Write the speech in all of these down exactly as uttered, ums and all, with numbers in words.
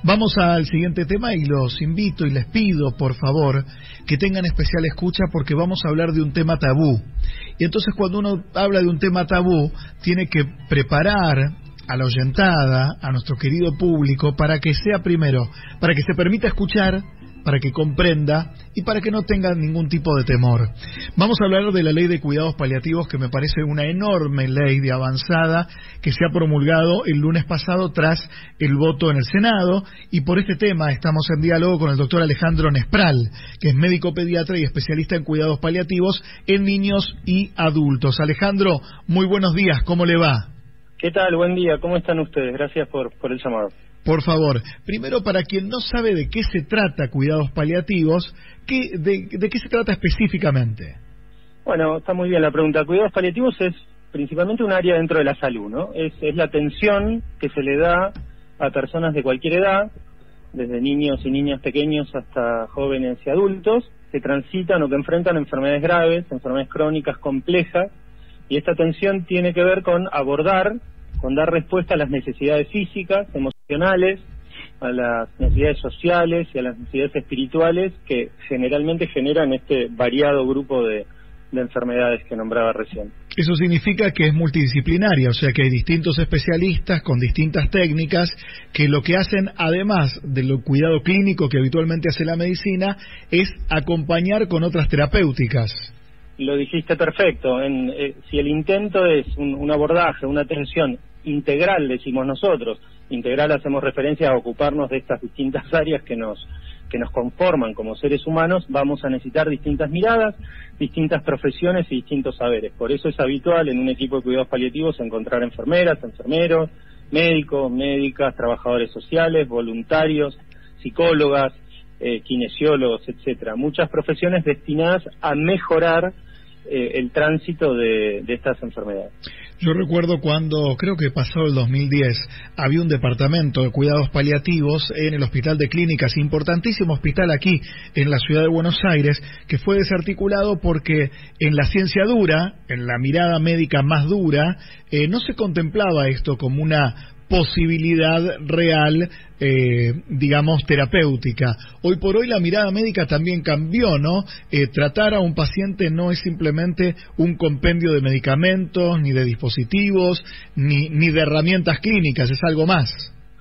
Vamos al siguiente tema y los invito y les pido, por favor, que tengan especial escucha porque vamos a hablar de un tema tabú. Y entonces cuando uno habla de un tema tabú, tiene que preparar a la oyentada, a nuestro querido público, para que sea primero, para que se permita escuchar, para que comprenda y para que no tenga ningún tipo de temor. Vamos a hablar de la Ley de Cuidados Paliativos, que me parece una enorme ley de avanzada que se ha promulgado el lunes pasado tras el voto en el Senado, y por este tema estamos en diálogo con el doctor Alejandro Nespral, que es médico pediatra y especialista en cuidados paliativos en niños y adultos. Alejandro, muy buenos días, ¿cómo le va? ¿Qué tal? Buen día, ¿cómo están ustedes? Gracias por, por el llamado. Por favor, primero, para quien no sabe de qué se trata cuidados paliativos, ¿qué, de, ¿de qué se trata específicamente? Bueno, está muy bien la pregunta. Cuidados paliativos es principalmente un área dentro de la salud, ¿no? Es, es la atención que se le da a personas de cualquier edad, desde niños y niñas pequeños hasta jóvenes y adultos, que transitan o que enfrentan enfermedades graves, enfermedades crónicas complejas, y esta atención tiene que ver con abordar, con dar respuesta a las necesidades físicas, emocionales, a las necesidades sociales y a las necesidades espirituales que generalmente generan este variado grupo de, de enfermedades que nombraba recién. Eso significa que es multidisciplinaria, o sea que hay distintos especialistas con distintas técnicas que lo que hacen, además del cuidado clínico que habitualmente hace la medicina, es acompañar con otras terapéuticas. Lo dijiste perfecto. En, eh, si el intento es un, un abordaje, una atención integral, decimos nosotros, integral hacemos referencia a ocuparnos de estas distintas áreas que nos que nos conforman como seres humanos, vamos a necesitar distintas miradas, distintas profesiones y distintos saberes. Por eso es habitual en un equipo de cuidados paliativos encontrar enfermeras, enfermeros, médicos, médicas, trabajadores sociales, voluntarios, psicólogas, eh, kinesiólogos, etcétera. Muchas profesiones destinadas a mejorar eh, el tránsito de, de estas enfermedades. Yo recuerdo cuando, creo que pasó el dos mil diez, había un departamento de cuidados paliativos en el Hospital de Clínicas, importantísimo hospital aquí en la ciudad de Buenos Aires, que fue desarticulado porque en la ciencia dura, en la mirada médica más dura, eh, no se contemplaba esto como una posibilidad real, eh, digamos, terapéutica. Hoy por hoy la mirada médica también cambió, ¿no? Eh, tratar a un paciente no es simplemente un compendio de medicamentos, ni de dispositivos, ni, ni de herramientas clínicas, es algo más.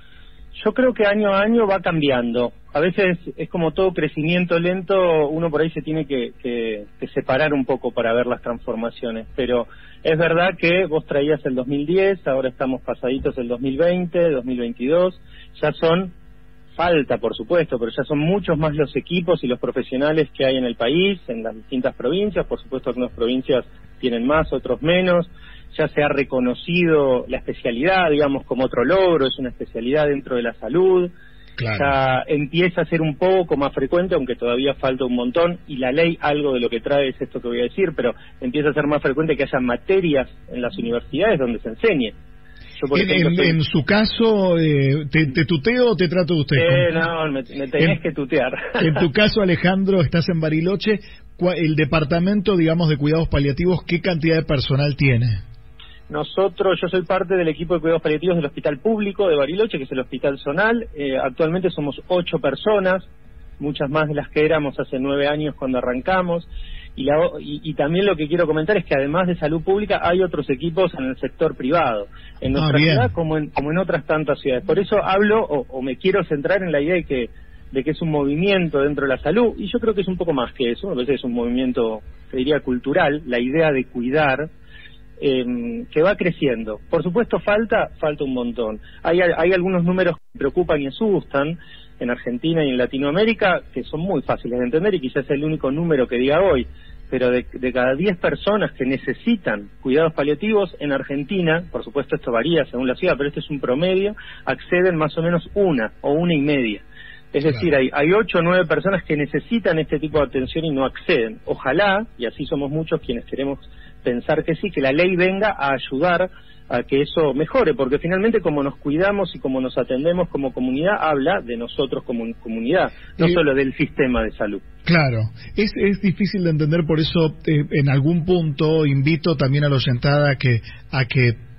Yo creo que año a año va cambiando. A veces es como todo crecimiento lento, uno por ahí se tiene que, que, que separar un poco para ver las transformaciones, pero es verdad que vos traías el dos mil diez, ahora estamos pasaditos el dos mil veinte, dos mil veintidós, ya son, falta por supuesto, pero ya son muchos más los equipos y los profesionales que hay en el país, en las distintas provincias, por supuesto algunas provincias tienen más, otros menos, ya se ha reconocido la especialidad, digamos, como otro logro, es una especialidad dentro de la salud. Claro. Ya empieza a ser un poco más frecuente, aunque todavía falta un montón, y la ley algo de lo que trae es esto que voy a decir, pero empieza a ser más frecuente que haya materias en las universidades donde se enseñe. Yo, por en, ejemplo, en, soy... en su caso, eh, ¿te, ¿te tuteo o te trato de usted? Eh, no, me, me tenés en, que tutear. En tu caso, Alejandro, estás en Bariloche, el departamento, digamos, de cuidados paliativos, ¿qué cantidad de personal tiene? Nosotros, yo soy parte del equipo de cuidados paliativos del Hospital Público de Bariloche, que es el Hospital Zonal. Eh, actualmente somos ocho personas, muchas más de las que éramos hace nueve años cuando arrancamos. Y, la, y, y también lo que quiero comentar es que además de salud pública hay otros equipos en el sector privado, en nuestra ah, ciudad como en, como en otras tantas ciudades. Por eso hablo o, o me quiero centrar en la idea de que, de que es un movimiento dentro de la salud, y yo creo que es un poco más que eso, a veces es un movimiento, te diría, cultural, la idea de cuidar, Eh, que va creciendo. Por supuesto falta falta un montón. Hay, hay algunos números que preocupan y asustan en Argentina y en Latinoamérica que son muy fáciles de entender y quizás es el único número que diga hoy, pero de, de cada diez personas que necesitan cuidados paliativos en Argentina, por supuesto esto varía según la ciudad, pero este es un promedio, acceden más o menos una o una y media. Es decir, hay, hay ocho o nueve personas que necesitan este tipo de atención y no acceden. Ojalá, y así somos muchos quienes queremos pensar que sí, que la ley venga a ayudar a que eso mejore, porque finalmente como nos cuidamos y como nos atendemos como comunidad, habla de nosotros como comunidad, no eh, solo del sistema de salud. Claro, es, es difícil de entender, por eso eh, en algún punto invito también a la oyentada a que, a que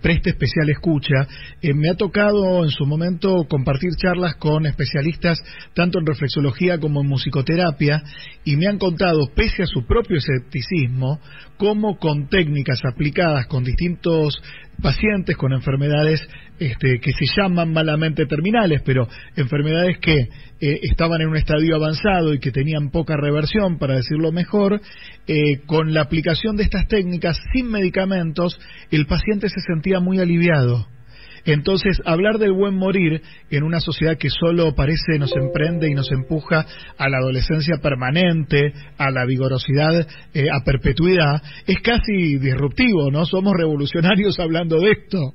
preste especial escucha. Eh, me ha tocado en su momento compartir charlas con especialistas tanto en reflexología como en musicoterapia, y me han contado, pese a su propio escepticismo, cómo con técnicas aplicadas con distintos pacientes con enfermedades este, que se llaman malamente terminales, pero enfermedades que eh, estaban en un estadio avanzado y que tenían poca reversión, para decirlo mejor, eh, con la aplicación de estas técnicas sin medicamentos, el paciente se sentía muy aliviado. Entonces, hablar del buen morir en una sociedad que solo parece nos emprende y nos empuja a la adolescencia permanente, a la vigorosidad eh, a perpetuidad, es casi disruptivo, ¿no? Somos revolucionarios hablando de esto.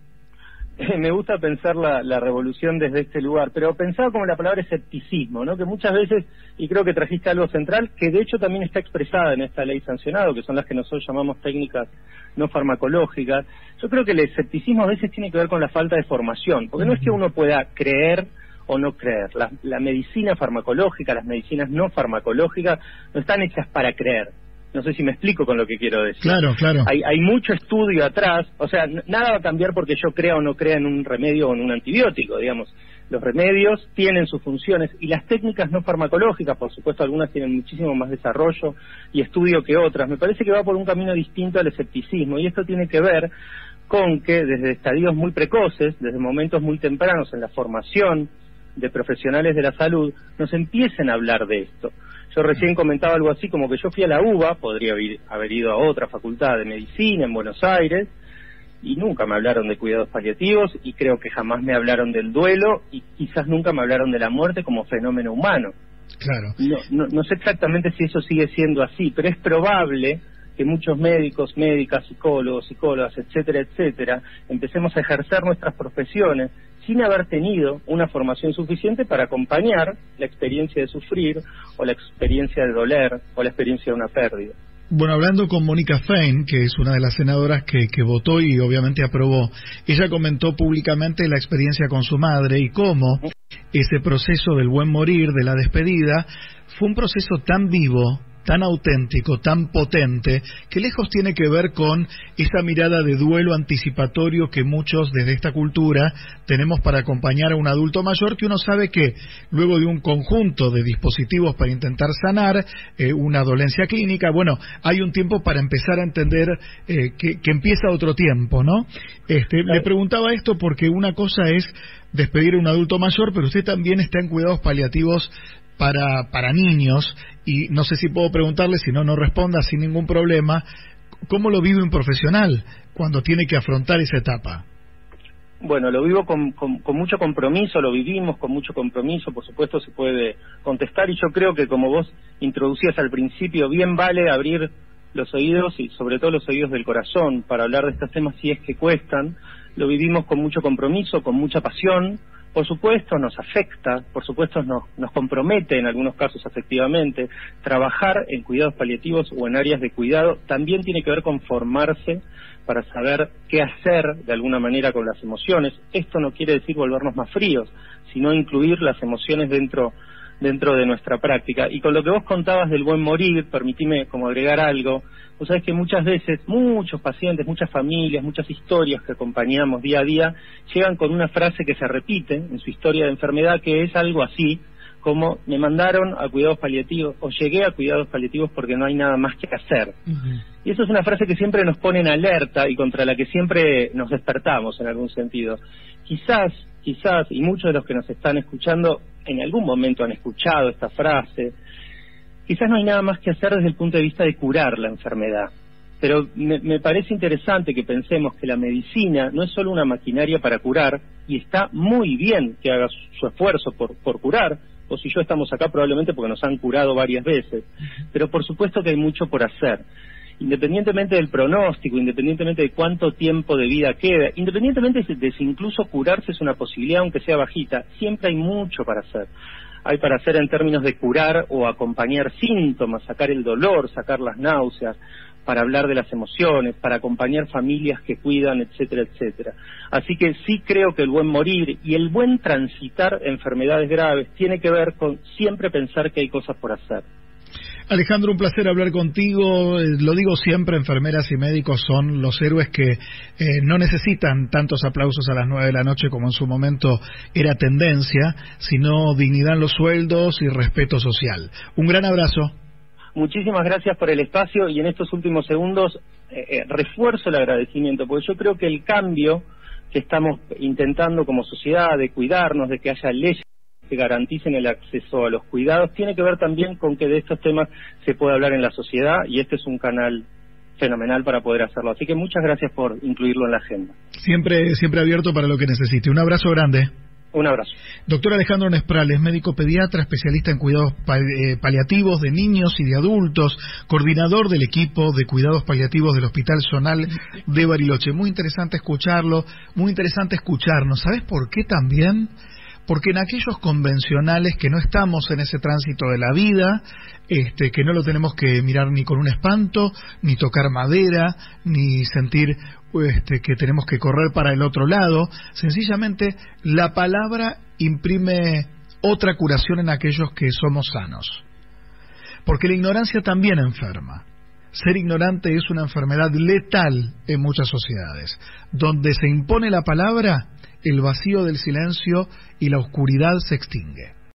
Me gusta pensar la, la revolución desde este lugar, pero pensaba como la palabra escepticismo, ¿no? Que muchas veces, y creo que trajiste algo central, que de hecho también está expresada en esta ley sancionada, que son las que nosotros llamamos técnicas no farmacológicas. Yo creo que el escepticismo a veces tiene que ver con la falta de formación, porque no es que uno pueda creer o no creer. La, la medicina farmacológica, las medicinas no farmacológicas, no están hechas para creer. No sé si me explico con lo que quiero decir. Claro, claro. Hay, hay mucho estudio atrás, o sea, n- nada va a cambiar porque yo crea o no crea en un remedio o en un antibiótico, digamos. Los remedios tienen sus funciones y las técnicas no farmacológicas, por supuesto, algunas tienen muchísimo más desarrollo y estudio que otras. Me parece que va por un camino distinto al escepticismo, y esto tiene que ver con que desde estadios muy precoces, desde momentos muy tempranos en la formación de profesionales de la salud, nos empiecen a hablar de esto. Yo recién comentaba algo así como que yo fui a la UBA, podría haber ido a otra facultad de medicina en Buenos Aires, y nunca me hablaron de cuidados paliativos, y creo que jamás me hablaron del duelo, y quizás nunca me hablaron de la muerte como fenómeno humano. Claro. No, no, no sé exactamente si eso sigue siendo así, pero es probable que muchos médicos, médicas, psicólogos, psicólogas, etcétera, etcétera, empecemos a ejercer nuestras profesiones sin haber tenido una formación suficiente para acompañar la experiencia de sufrir, o la experiencia de doler, o la experiencia de una pérdida. Bueno, hablando con Mónica Fein, que es una de las senadoras que, que votó y obviamente aprobó, ella comentó públicamente la experiencia con su madre y cómo ese proceso del buen morir, de la despedida, fue un proceso tan vivo, tan auténtico, tan potente, que lejos tiene que ver con esa mirada de duelo anticipatorio que muchos desde esta cultura tenemos para acompañar a un adulto mayor, que uno sabe que luego de un conjunto de dispositivos para intentar sanar eh, una dolencia clínica, bueno, hay un tiempo para empezar a entender eh, que, que empieza otro tiempo, ¿no? Este, le preguntaba esto porque una cosa es despedir a un adulto mayor, pero usted también está en cuidados paliativos para para niños, y no sé si puedo preguntarle, si no, no responda sin ningún problema, ¿cómo lo vive un profesional cuando tiene que afrontar esa etapa? Bueno, lo vivo con, con, con mucho compromiso, lo vivimos con mucho compromiso, por supuesto se puede contestar, y yo creo que como vos introducías al principio, bien vale abrir los oídos, y sobre todo los oídos del corazón, para hablar de estos temas si es que cuestan. Lo vivimos con mucho compromiso, con mucha pasión. Por supuesto nos afecta, por supuesto nos, nos compromete en algunos casos afectivamente. Trabajar en cuidados paliativos o en áreas de cuidado también tiene que ver con formarse para saber qué hacer de alguna manera con las emociones. Esto no quiere decir volvernos más fríos, sino incluir las emociones dentro dentro de nuestra práctica. Y con lo que vos contabas del buen morir, permitime como agregar algo. Vos sabés que muchas veces, muchos pacientes, muchas familias, muchas historias que acompañamos día a día, llegan con una frase que se repite en su historia de enfermedad, que es algo así, como me mandaron a cuidados paliativos, o llegué a cuidados paliativos porque no hay nada más que hacer. Uh-huh. Y eso es una frase que siempre nos pone en alerta y contra la que siempre nos despertamos en algún sentido. Quizás, quizás, y muchos de los que nos están escuchando en algún momento han escuchado esta frase, quizás no hay nada más que hacer desde el punto de vista de curar la enfermedad. Pero me, me parece interesante que pensemos que la medicina no es solo una maquinaria para curar, y está muy bien que haga su, su esfuerzo por, por curar. Vos y yo estamos acá probablemente porque nos han curado varias veces, pero por supuesto que hay mucho por hacer. Independientemente del pronóstico, independientemente de cuánto tiempo de vida queda, independientemente de si incluso curarse es una posibilidad aunque sea bajita, siempre hay mucho para hacer. Hay para hacer en términos de curar o acompañar síntomas, sacar el dolor, sacar las náuseas, para hablar de las emociones, para acompañar familias que cuidan, etcétera, etcétera. Así que sí creo que el buen morir y el buen transitar enfermedades graves tiene que ver con siempre pensar que hay cosas por hacer. Alejandro, un placer hablar contigo. Eh, lo digo siempre, enfermeras y médicos son los héroes que eh, no necesitan tantos aplausos a las nueve de la noche como en su momento era tendencia, sino dignidad en los sueldos y respeto social. Un gran abrazo. Muchísimas gracias por el espacio y en estos últimos segundos eh, eh, refuerzo el agradecimiento, porque yo creo que el cambio que estamos intentando como sociedad de cuidarnos, de que haya leyes que garanticen el acceso a los cuidados, tiene que ver también con que de estos temas se pueda hablar en la sociedad y este es un canal fenomenal para poder hacerlo. Así que muchas gracias por incluirlo en la agenda. Siempre, siempre abierto para lo que necesite. Un abrazo grande. Un abrazo. Doctor Alejandro Nesprales, médico pediatra, especialista en cuidados paliativos de niños y de adultos, coordinador del equipo de cuidados paliativos del Hospital Zonal de Bariloche. Muy interesante escucharlo, muy interesante escucharnos. ¿Sabes por qué también? Porque en aquellos convencionales que no estamos en ese tránsito de la vida, este, que no lo tenemos que mirar ni con un espanto, ni tocar madera, ni sentir este, que tenemos que correr para el otro lado, sencillamente la palabra imprime otra curación en aquellos que somos sanos. Porque la ignorancia también enferma. Ser ignorante es una enfermedad letal en muchas sociedades. Donde se impone la palabra, el vacío del silencio y la oscuridad se extingue.